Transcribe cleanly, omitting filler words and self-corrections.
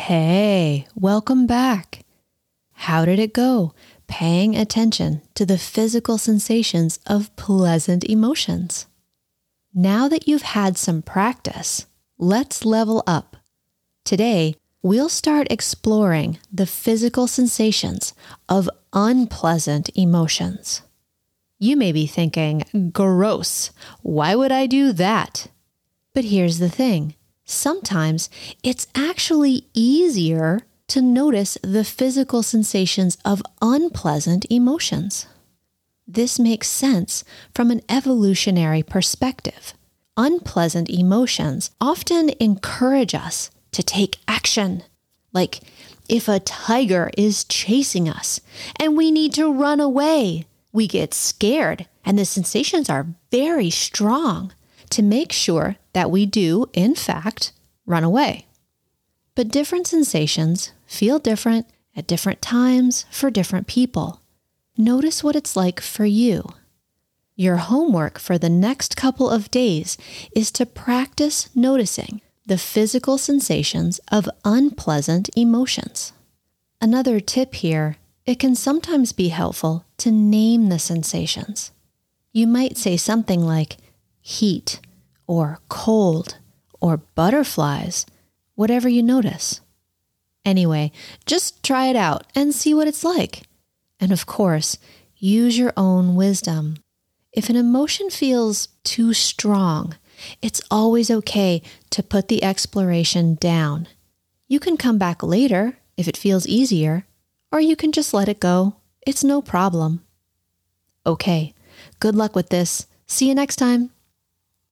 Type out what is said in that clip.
Hey, welcome back. How did it go? Paying attention to the physical sensations of pleasant emotions. Now that you've had some practice, let's level up. Today, we'll start exploring the physical sensations of unpleasant emotions. You may be thinking, gross, why would I do that? But here's the thing. Sometimes it's actually easier to notice the physical sensations of unpleasant emotions. This makes sense from an evolutionary perspective. Unpleasant emotions often encourage us to take action. Like if a tiger is chasing us and we need to run away, we get scared and the sensations are very strong to make sure that we do, in fact, run away. But different sensations feel different at different times for different people. Notice what it's like for you. Your homework for the next couple of days is to practice noticing the physical sensations of unpleasant emotions. Another tip here, it can sometimes be helpful to name the sensations. You might say something like heat or cold or butterflies, whatever you notice. Anyway, just try it out and see what it's like. And of course, use your own wisdom. If an emotion feels too strong, it's always okay to put the exploration down. You can come back later if it feels easier, or you can just let it go. It's no problem. Okay, good luck with this. See you next time.